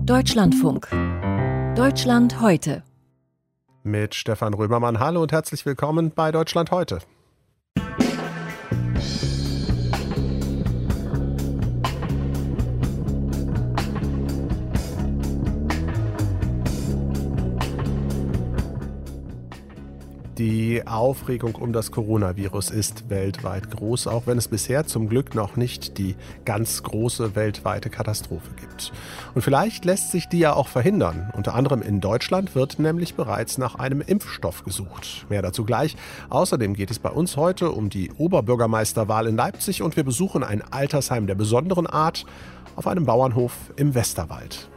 Deutschlandfunk. Deutschland heute. Mit Stefan Römermann. Hallo und herzlich willkommen bei Deutschland heute. Die Aufregung um das Coronavirus ist weltweit groß, auch wenn es bisher zum Glück noch nicht die ganz große weltweite Katastrophe gibt. Und vielleicht lässt sich die ja auch verhindern. Unter anderem in Deutschland wird nämlich bereits nach einem Impfstoff gesucht. Mehr dazu gleich. Außerdem geht es bei uns heute um die Oberbürgermeisterwahl in Leipzig und wir besuchen ein Altersheim der besonderen Art auf einem Bauernhof im Westerwald.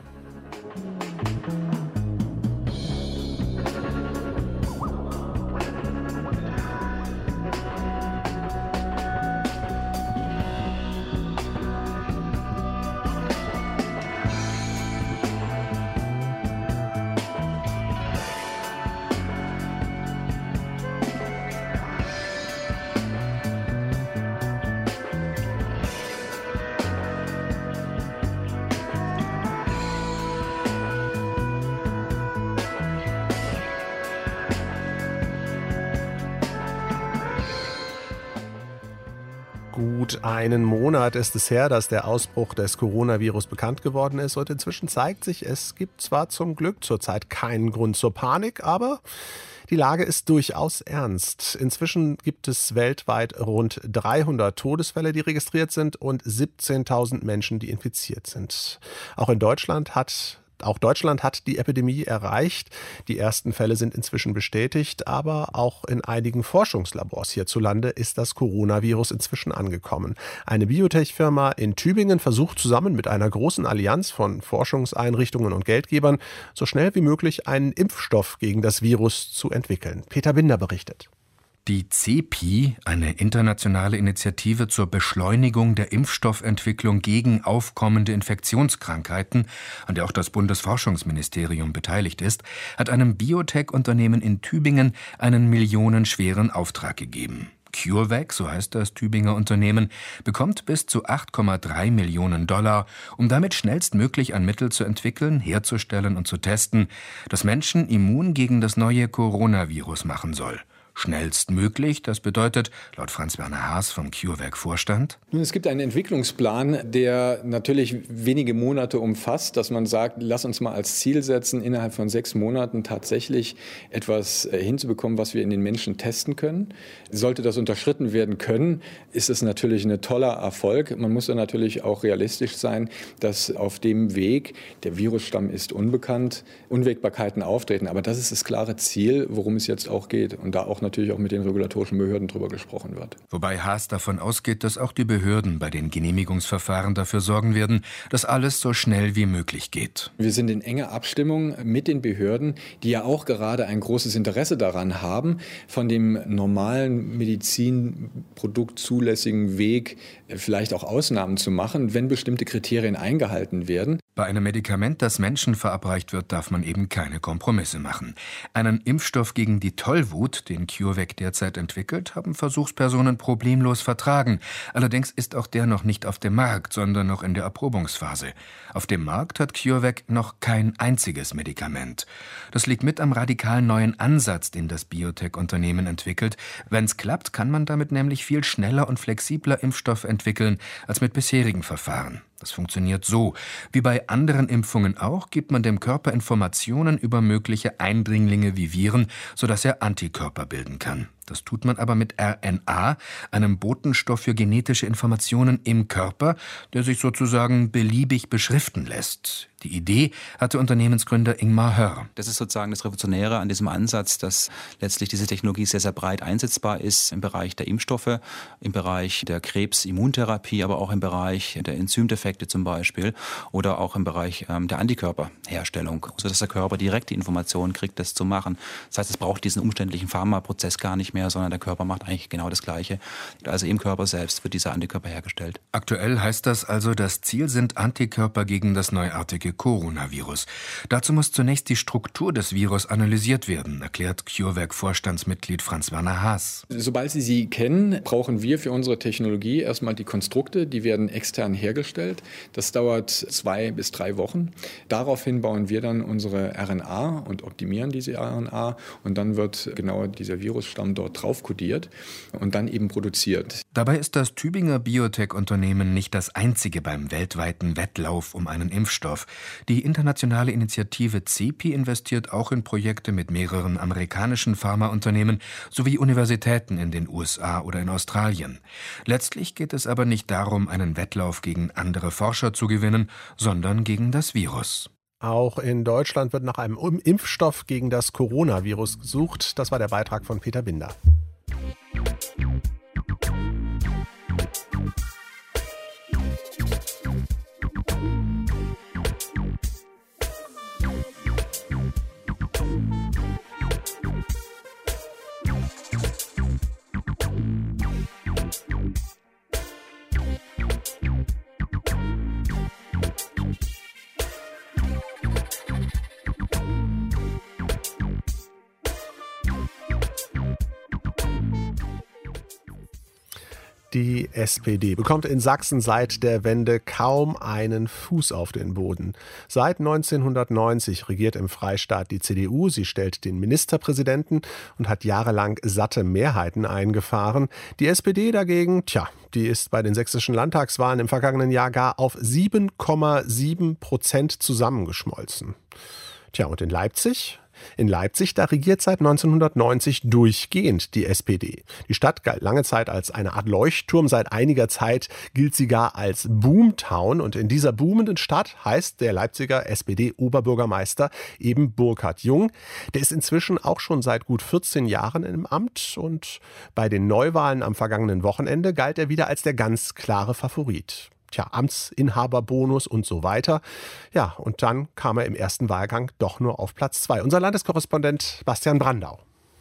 Gut einen Monat ist es her, dass der Ausbruch des Coronavirus bekannt geworden ist und inzwischen zeigt sich, es gibt zwar zum Glück zurzeit keinen Grund zur Panik, aber die Lage ist durchaus ernst. Inzwischen gibt es weltweit rund 300 Todesfälle, die registriert sind und 17.000 Menschen, die infiziert sind. Auch Deutschland hat die Epidemie erreicht. Die ersten Fälle sind inzwischen bestätigt, aber auch in einigen Forschungslabors hierzulande ist das Coronavirus inzwischen angekommen. Eine Biotech-Firma in Tübingen versucht zusammen mit einer großen Allianz von Forschungseinrichtungen und Geldgebern so schnell wie möglich einen Impfstoff gegen das Virus zu entwickeln. Peter Binder berichtet. Die CEPI, eine internationale Initiative zur Beschleunigung der Impfstoffentwicklung gegen aufkommende Infektionskrankheiten, an der auch das Bundesforschungsministerium beteiligt ist, hat einem Biotech-Unternehmen in Tübingen einen millionenschweren Auftrag gegeben. CureVac, so heißt das Tübinger Unternehmen, bekommt bis zu 8,3 Millionen $, um damit schnellstmöglich ein Mittel zu entwickeln, herzustellen und zu testen, das Menschen immun gegen das neue Coronavirus machen soll. Schnellstmöglich, das bedeutet, laut Franz-Werner Haas vom CureVac-Vorstand: Nun, es gibt einen Entwicklungsplan, der natürlich wenige Monate umfasst, dass man sagt, lass uns mal als Ziel setzen, innerhalb von 6 Monaten tatsächlich etwas hinzubekommen, was wir in den Menschen testen können. Sollte das unterschritten werden können, ist es natürlich ein toller Erfolg. Man muss dann natürlich auch realistisch sein, dass auf dem Weg, der Virusstamm ist unbekannt, Unwägbarkeiten auftreten. Aber das ist das klare Ziel, worum es jetzt auch geht. Und da auch natürlich auch mit den regulatorischen Behörden drüber gesprochen wird. Wobei Haas davon ausgeht, dass auch die Behörden bei den Genehmigungsverfahren dafür sorgen werden, dass alles so schnell wie möglich geht. Wir sind in enger Abstimmung mit den Behörden, die ja auch gerade ein großes Interesse daran haben, von dem normalen Medizinprodukt zulässigen Weg vielleicht auch Ausnahmen zu machen, wenn bestimmte Kriterien eingehalten werden. Bei einem Medikament, das Menschen verabreicht wird, darf man eben keine Kompromisse machen. Einen Impfstoff gegen die Tollwut, den CureVac derzeit entwickelt, haben Versuchspersonen problemlos vertragen. Allerdings ist auch der noch nicht auf dem Markt, sondern noch in der Erprobungsphase. Auf dem Markt hat CureVac noch kein einziges Medikament. Das liegt mit am radikal neuen Ansatz, den das Biotech-Unternehmen entwickelt. Wenn's klappt, kann man damit nämlich viel schneller und flexibler Impfstoff entwickeln als mit bisherigen Verfahren. Das funktioniert so. Wie bei anderen Impfungen auch, gibt man dem Körper Informationen über mögliche Eindringlinge wie Viren, sodass er Antikörper bilden kann. Das tut man aber mit RNA, einem Botenstoff für genetische Informationen im Körper, der sich sozusagen beliebig beschriften lässt. Die Idee hatte Unternehmensgründer Ingmar Hörr. Das ist sozusagen das Revolutionäre an diesem Ansatz, dass letztlich diese Technologie sehr, sehr breit einsetzbar ist im Bereich der Impfstoffe, im Bereich der Krebsimmuntherapie, aber auch im Bereich der Enzymdefekte zum Beispiel oder auch im Bereich der Antikörperherstellung, sodass der Körper direkt die Informationen kriegt, das zu machen. Das heißt, es braucht diesen umständlichen Pharmaprozess gar nicht mehr. mehr, sondern der Körper macht eigentlich genau das Gleiche. Also im Körper selbst wird dieser Antikörper hergestellt. Aktuell heißt das also, das Ziel sind Antikörper gegen das neuartige Coronavirus. Dazu muss zunächst die Struktur des Virus analysiert werden, erklärt CureVac-Vorstandsmitglied Franz-Werner Haas. Sobald Sie sie kennen, brauchen wir für unsere Technologie erstmal die Konstrukte, die werden extern hergestellt. Das dauert 2 bis 3 Wochen. Daraufhin bauen wir dann unsere RNA und optimieren diese RNA und dann wird genau dieser Virusstamm dort drauf kodiert und dann eben produziert. Dabei ist das Tübinger Biotech-Unternehmen nicht das einzige beim weltweiten Wettlauf um einen Impfstoff. Die internationale Initiative CEPI investiert auch in Projekte mit mehreren amerikanischen Pharmaunternehmen sowie Universitäten in den USA oder in Australien. Letztlich geht es aber nicht darum, einen Wettlauf gegen andere Forscher zu gewinnen, sondern gegen das Virus. Auch in Deutschland wird nach einem Impfstoff gegen das Coronavirus gesucht. Das war der Beitrag von Peter Binder. Die SPD bekommt in Sachsen seit der Wende kaum einen Fuß auf den Boden. Seit 1990 regiert im Freistaat die CDU. Sie stellt den Ministerpräsidenten und hat jahrelang satte Mehrheiten eingefahren. Die SPD dagegen, die ist bei den sächsischen Landtagswahlen im vergangenen Jahr gar auf 7,7% zusammengeschmolzen. Und in Leipzig? In Leipzig, da regiert seit 1990 durchgehend die SPD. Die Stadt galt lange Zeit als eine Art Leuchtturm, seit einiger Zeit gilt sie gar als Boomtown. Und in dieser boomenden Stadt heißt der Leipziger SPD-Oberbürgermeister eben Burkhard Jung. Der ist inzwischen auch schon seit gut 14 Jahren im Amt und bei den Neuwahlen am vergangenen Wochenende galt er wieder als der ganz klare Favorit. Amtsinhaberbonus und so weiter. Und dann kam er im ersten Wahlgang doch nur auf Platz 2. Unser Landeskorrespondent Bastian Brandau.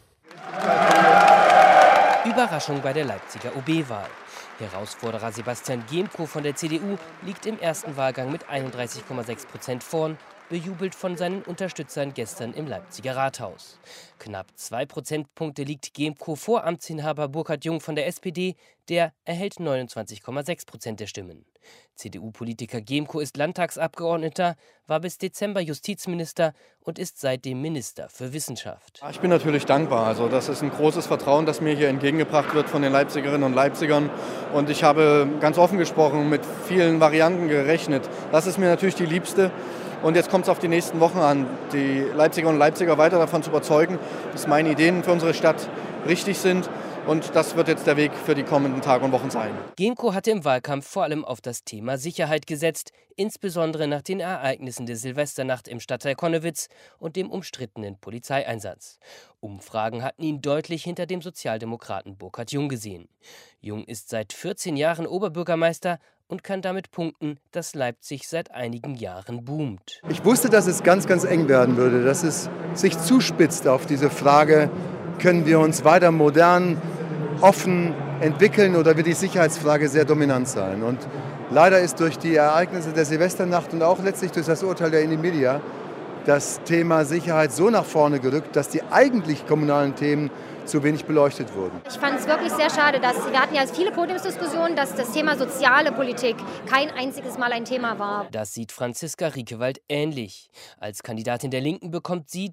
Überraschung bei der Leipziger OB-Wahl. Herausforderer Sebastian Gemko von der CDU liegt im ersten Wahlgang mit 31,6% vorn, bejubelt von seinen Unterstützern gestern im Leipziger Rathaus. Knapp 2 Prozentpunkte liegt Gemko vor Amtsinhaber Burkhard Jung von der SPD, der erhält 29,6% der Stimmen. CDU-Politiker Gemko ist Landtagsabgeordneter, war bis Dezember Justizminister und ist seitdem Minister für Wissenschaft. Ich bin natürlich dankbar. Also das ist ein großes Vertrauen, das mir hier entgegengebracht wird von den Leipzigerinnen und Leipzigern. Und ich habe ganz offen gesprochen, mit vielen Varianten gerechnet. Das ist mir natürlich die liebste. Und jetzt kommt es auf die nächsten Wochen an, die Leipzigerinnen und Leipziger weiter davon zu überzeugen, dass meine Ideen für unsere Stadt richtig sind. Und das wird jetzt der Weg für die kommenden Tage und Wochen sein. Gemko hatte im Wahlkampf vor allem auf das Thema Sicherheit gesetzt, insbesondere nach den Ereignissen der Silvesternacht im Stadtteil Connewitz und dem umstrittenen Polizeieinsatz. Umfragen hatten ihn deutlich hinter dem Sozialdemokraten Burkhard Jung gesehen. Jung ist seit 14 Jahren Oberbürgermeister und kann damit punkten, dass Leipzig seit einigen Jahren boomt. Ich wusste, dass es ganz, ganz eng werden würde, dass es sich zuspitzt auf diese Frage, können wir uns weiter modern, offen entwickeln oder wird die Sicherheitsfrage sehr dominant sein? Und leider ist durch die Ereignisse der Silvesternacht und auch letztlich durch das Urteil der Indymedia das Thema Sicherheit so nach vorne gerückt, dass die eigentlich kommunalen Themen zu wenig beleuchtet wurden. Ich fand es wirklich sehr schade, wir hatten ja viele Podiumsdiskussionen, dass das Thema soziale Politik kein einziges Mal ein Thema war. Das sieht Franziska Riekewald ähnlich. Als Kandidatin der Linken bekommt sie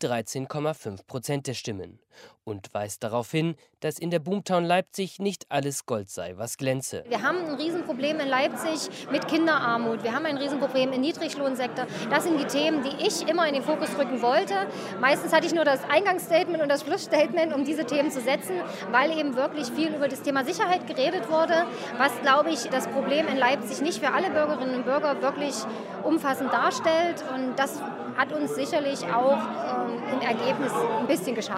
13,5% der Stimmen und weist darauf hin, dass in der Boomtown Leipzig nicht alles Gold sei, was glänze. Wir haben ein Riesenproblem in Leipzig mit Kinderarmut. Wir haben ein Riesenproblem im Niedriglohnsektor. Das sind die Themen, die ich immer in den Fokus rücken wollte. Meistens hatte ich nur das Eingangsstatement und das Schlussstatement, um diese Themen zu setzen, weil eben wirklich viel über das Thema Sicherheit geredet wurde, was, glaube ich, das Problem in Leipzig nicht für alle Bürgerinnen und Bürger wirklich umfassend darstellt. Und das hat uns sicherlich auch im Ergebnis ein bisschen geschadet. Eine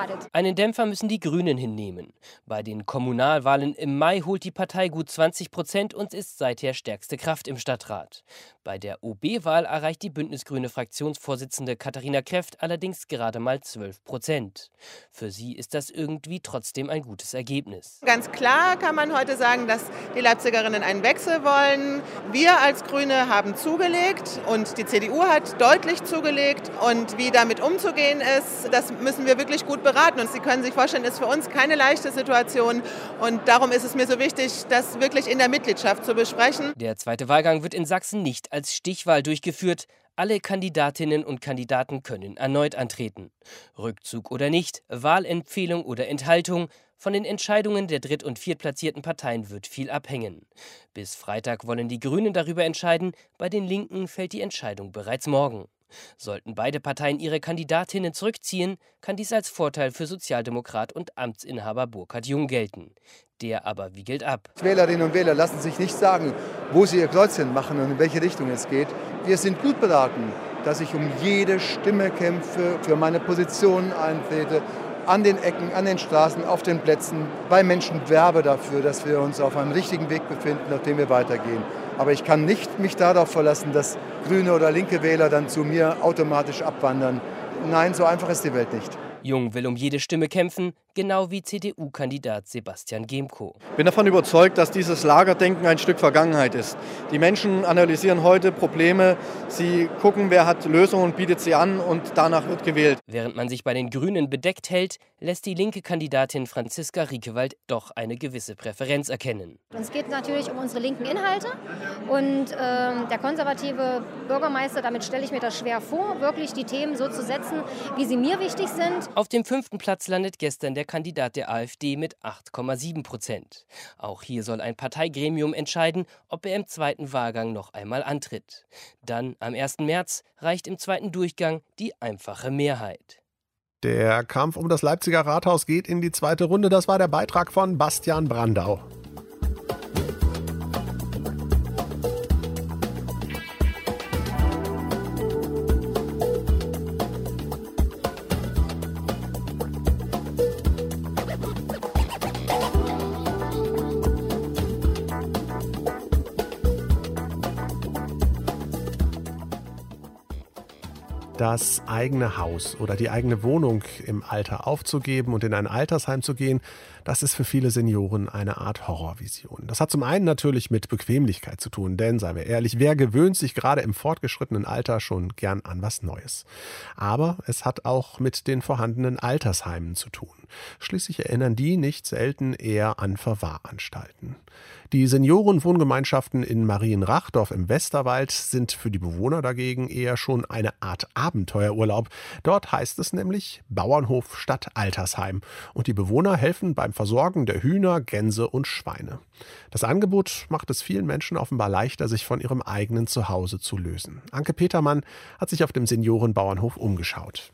Einen Dämpfer müssen die Grünen hinnehmen. Bei den Kommunalwahlen im Mai holt die Partei gut 20% und ist seither stärkste Kraft im Stadtrat. Bei der OB-Wahl erreicht die bündnisgrüne Fraktionsvorsitzende Katharina Kreft allerdings gerade mal 12%. Für sie ist das irgendwie trotzdem ein gutes Ergebnis. Ganz klar kann man heute sagen, dass die Leipzigerinnen einen Wechsel wollen. Wir als Grüne haben zugelegt und die CDU hat deutlich zugelegt. Und wie damit umzugehen ist, das müssen wir wirklich gut beraten. Und Sie können sich vorstellen, es ist für uns keine leichte Situation. Und darum ist es mir so wichtig, das wirklich in der Mitgliedschaft zu besprechen. Der zweite Wahlgang wird in Sachsen nicht als Stichwahl durchgeführt. Alle Kandidatinnen und Kandidaten können erneut antreten. Rückzug oder nicht, Wahlempfehlung oder Enthaltung, von den Entscheidungen der dritt- und viertplatzierten Parteien wird viel abhängen. Bis Freitag wollen die Grünen darüber entscheiden, bei den Linken fällt die Entscheidung bereits morgen. Sollten beide Parteien ihre Kandidatinnen zurückziehen, kann dies als Vorteil für Sozialdemokrat und Amtsinhaber Burkhard Jung gelten. Der aber wiegelt ab. Wählerinnen und Wähler lassen sich nicht sagen, wo sie ihr Kreuzchen machen und in welche Richtung es geht. Wir sind gut beraten, dass ich um jede Stimme kämpfe, für meine Position eintrete, an den Ecken, an den Straßen, auf den Plätzen, bei Menschen werbe dafür, dass wir uns auf einem richtigen Weg befinden, auf dem wir weitergehen. Aber ich kann nicht mich darauf verlassen, dass grüne oder linke Wähler dann zu mir automatisch abwandern. Nein, so einfach ist die Welt nicht. Jung will um jede Stimme kämpfen, genau wie CDU-Kandidat Sebastian Gemko. Ich bin davon überzeugt, dass dieses Lagerdenken ein Stück Vergangenheit ist. Die Menschen analysieren heute Probleme, sie gucken, wer hat Lösungen und bietet sie an und danach wird gewählt. Während man sich bei den Grünen bedeckt hält, lässt die linke Kandidatin Franziska Riekewald doch eine gewisse Präferenz erkennen. Es geht natürlich um unsere linken Inhalte und der konservative Bürgermeister, damit stelle ich mir das schwer vor, wirklich die Themen so zu setzen, wie sie mir wichtig sind. Auf dem 5. Platz landet gestern der Kandidat der AfD mit 8,7%. Auch hier soll ein Parteigremium entscheiden, ob er im zweiten Wahlgang noch einmal antritt. Dann, am 1. März, reicht im zweiten Durchgang die einfache Mehrheit. Der Kampf um das Leipziger Rathaus geht in die zweite Runde. Das war der Beitrag von Bastian Brandau. Das eigene Haus oder die eigene Wohnung im Alter aufzugeben und in ein Altersheim zu gehen, das ist für viele Senioren eine Art Horrorvision. Das hat zum einen natürlich mit Bequemlichkeit zu tun, denn, seien wir ehrlich, wer gewöhnt sich gerade im fortgeschrittenen Alter schon gern an was Neues? Aber es hat auch mit den vorhandenen Altersheimen zu tun. Schließlich erinnern die nicht selten eher an Verwahranstalten. Die Seniorenwohngemeinschaften in Marienrachdorf im Westerwald sind für die Bewohner dagegen eher schon eine Art Abenteuerurlaub. Dort heißt es nämlich Bauernhof statt Altersheim. Und die Bewohner helfen beim Versorgen der Hühner, Gänse und Schweine. Das Angebot macht es vielen Menschen offenbar leichter, sich von ihrem eigenen Zuhause zu lösen. Anke Petermann hat sich auf dem Seniorenbauernhof umgeschaut.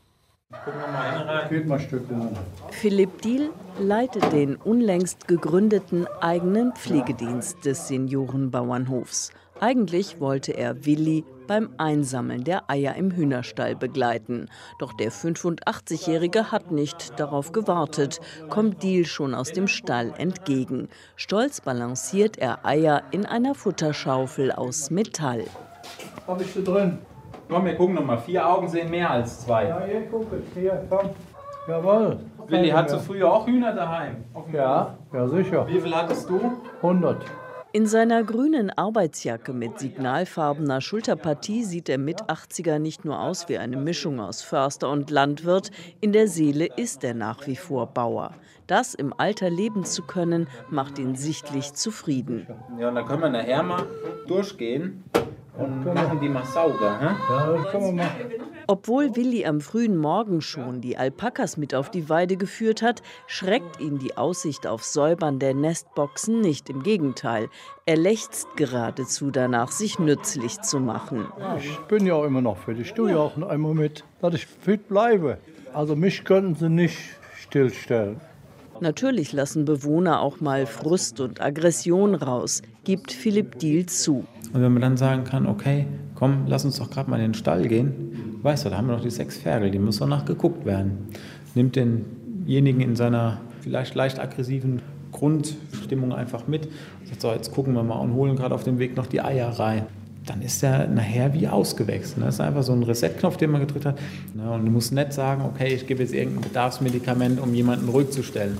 Philipp Diehl leitet den unlängst gegründeten eigenen Pflegedienst des Seniorenbauernhofs. Eigentlich wollte er Willi beim Einsammeln der Eier im Hühnerstall begleiten. Doch der 85-Jährige hat nicht darauf gewartet, kommt Diehl schon aus dem Stall entgegen. Stolz balanciert er Eier in einer Futterschaufel aus Metall. Was bist du drin? Komm, wir gucken nochmal. 4 Augen sehen mehr als 2. Ja, ihr guckt. Hier, komm. Jawohl. Willi, hattest du früher auch Hühner daheim? Ja, ja sicher. Wie viel hattest du? 100. In seiner grünen Arbeitsjacke mit signalfarbener Schulterpartie sieht der Mit-80er nicht nur aus wie eine Mischung aus Förster und Landwirt, in der Seele ist er nach wie vor Bauer. Das im Alter leben zu können, macht ihn sichtlich zufrieden. Ja, und dann können wir nachher mal durchgehen und machen die mal sauber. Ja, das können wir machen. Obwohl Willi am frühen Morgen schon die Alpakas mit auf die Weide geführt hat, schreckt ihn die Aussicht auf Säubern der Nestboxen nicht. Im Gegenteil, er lechzt geradezu danach, sich nützlich zu machen. Ich bin ja immer noch fit. Ich tue ja auch einmal mit, dass ich fit bleibe. Also mich könnten sie nicht stillstellen. Natürlich lassen Bewohner auch mal Frust und Aggression raus, gibt Philipp Diehl zu. Und wenn man dann sagen kann, okay, komm, lass uns doch gerade mal in den Stall gehen, weißt du, da haben wir noch die 6 Ferkel, die müssen noch nachgeguckt werden. Nimmt den denjenigen in seiner vielleicht leicht aggressiven Grundstimmung einfach mit. Sagt so, jetzt gucken wir mal und holen gerade auf dem Weg noch die Eier rein. Dann ist er nachher wie ausgewechselt. Das ist einfach so ein Reset-Knopf, den man gedrückt hat. Und du musst nicht sagen, okay, ich gebe jetzt irgendein Bedarfsmedikament, um jemanden ruhig zu stellen.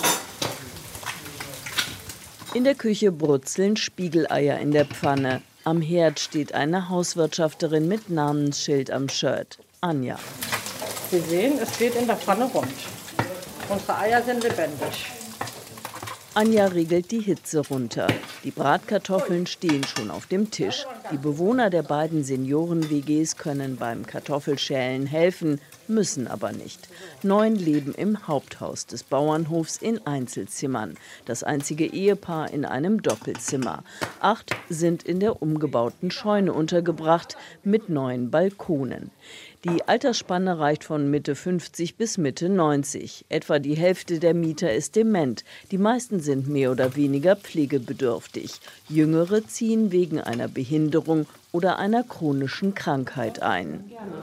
In der Küche brutzeln Spiegeleier in der Pfanne. Am Herd steht eine Hauswirtschafterin mit Namensschild am Shirt. Anja. Sie sehen, es geht in der Pfanne rund. Unsere Eier sind lebendig. Anja regelt die Hitze runter. Die Bratkartoffeln stehen schon auf dem Tisch. Die Bewohner der beiden Senioren-WGs können beim Kartoffelschälen helfen, müssen aber nicht. 9 leben im Haupthaus des Bauernhofs in Einzelzimmern. Das einzige Ehepaar in einem Doppelzimmer. 8 sind in der umgebauten Scheune untergebracht mit 9 Balkonen. Die Altersspanne reicht von Mitte 50 bis Mitte 90. Etwa die Hälfte der Mieter ist dement. Die meisten sind mehr oder weniger pflegebedürftig. Jüngere ziehen wegen einer Behinderung oder einer chronischen Krankheit ein.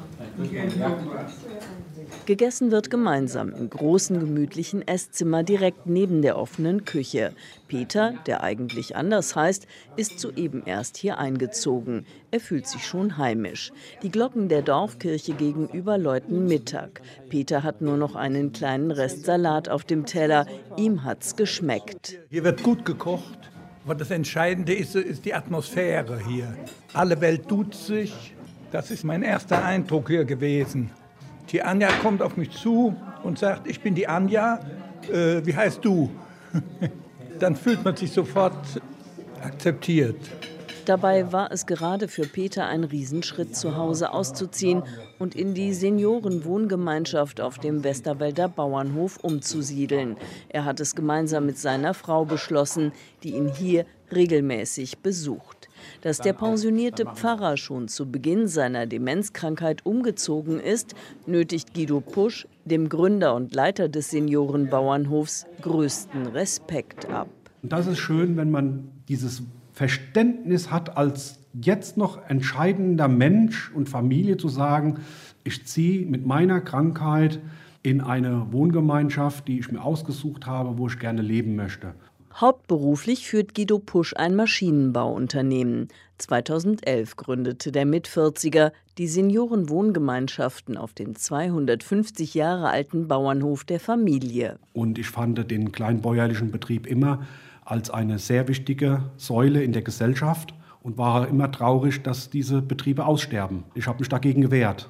Gegessen wird gemeinsam im großen, gemütlichen Esszimmer direkt neben der offenen Küche. Peter, der eigentlich anders heißt, ist soeben erst hier eingezogen. Er fühlt sich schon heimisch. Die Glocken der Dorfkirche gegenüber läuten Mittag. Peter hat nur noch einen kleinen Rest Salat auf dem Teller. Ihm hat's geschmeckt. Hier wird gut gekocht. Aber das Entscheidende ist die Atmosphäre hier. Alle Welt duzt sich. Das ist mein erster Eindruck hier gewesen. Die Anja kommt auf mich zu und sagt, ich bin die Anja, wie heißt du? Dann fühlt man sich sofort akzeptiert. Dabei war es gerade für Peter ein Riesenschritt, zu Hause auszuziehen und in die Seniorenwohngemeinschaft auf dem Westerwälder Bauernhof umzusiedeln. Er hat es gemeinsam mit seiner Frau beschlossen, die ihn hier regelmäßig besucht. Dass der pensionierte Pfarrer schon zu Beginn seiner Demenzkrankheit umgezogen ist, nötigt Guido Pusch, dem Gründer und Leiter des Seniorenbauernhofs, größten Respekt ab. Und das ist schön, wenn man dieses Verständnis hat, als jetzt noch entscheidender Mensch und Familie zu sagen, ich ziehe mit meiner Krankheit in eine Wohngemeinschaft, die ich mir ausgesucht habe, wo ich gerne leben möchte. Hauptberuflich führt Guido Pusch ein Maschinenbauunternehmen. 2011 gründete der Mit-40er die Seniorenwohngemeinschaften auf dem 250 Jahre alten Bauernhof der Familie. Und ich fand den kleinbäuerlichen Betrieb immer als eine sehr wichtige Säule in der Gesellschaft und war immer traurig, dass diese Betriebe aussterben. Ich habe mich dagegen gewehrt.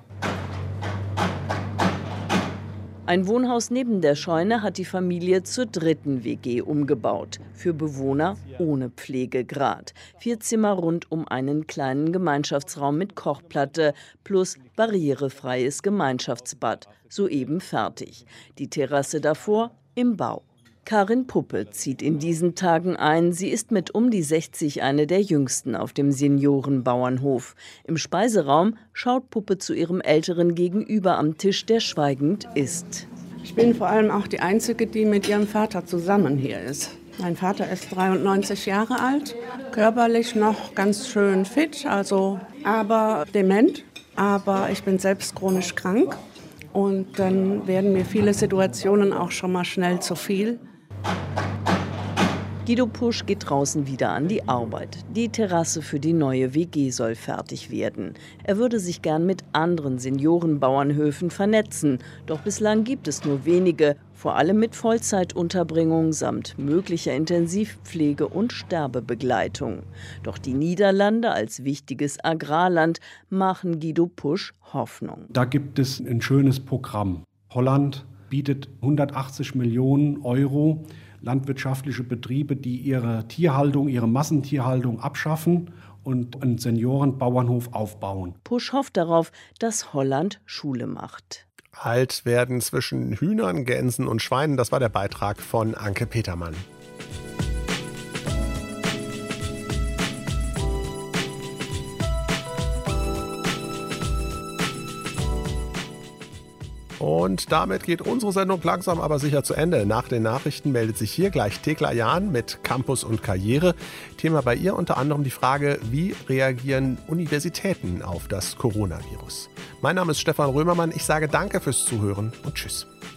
Ein Wohnhaus neben der Scheune hat die Familie zur 3. WG umgebaut. Für Bewohner ohne Pflegegrad. 4 Zimmer rund um einen kleinen Gemeinschaftsraum mit Kochplatte plus barrierefreies Gemeinschaftsbad. Soeben fertig. Die Terrasse davor im Bau. Karin Puppe zieht in diesen Tagen ein. Sie ist mit um die 60 eine der jüngsten auf dem Seniorenbauernhof. Im Speiseraum schaut Puppe zu ihrem älteren Gegenüber am Tisch, der schweigend isst. Ich bin vor allem auch die Einzige, die mit ihrem Vater zusammen hier ist. Mein Vater ist 93 Jahre alt, körperlich noch ganz schön fit, aber dement. Aber ich bin selbst chronisch krank und dann werden mir viele Situationen auch schon mal schnell zu viel. Guido Pusch geht draußen wieder an die Arbeit. Die Terrasse für die neue WG soll fertig werden. Er würde sich gern mit anderen Seniorenbauernhöfen vernetzen. Doch bislang gibt es nur wenige, vor allem mit Vollzeitunterbringung samt möglicher Intensivpflege und Sterbebegleitung. Doch die Niederlande als wichtiges Agrarland machen Guido Pusch Hoffnung. Da gibt es ein schönes Programm. Holland bietet 180 Millionen Euro landwirtschaftliche Betriebe, die ihre Tierhaltung, ihre Massentierhaltung abschaffen und einen Seniorenbauernhof aufbauen. Pusch hofft darauf, dass Holland Schule macht. Halt werden zwischen Hühnern, Gänsen und Schweinen. Das war der Beitrag von Anke Petermann. Und damit geht unsere Sendung langsam aber sicher zu Ende. Nach den Nachrichten meldet sich hier gleich Thekla Jahn mit Campus und Karriere. Thema bei ihr unter anderem die Frage, wie reagieren Universitäten auf das Coronavirus? Mein Name ist Stefan Römermann. Ich sage danke fürs Zuhören und tschüss.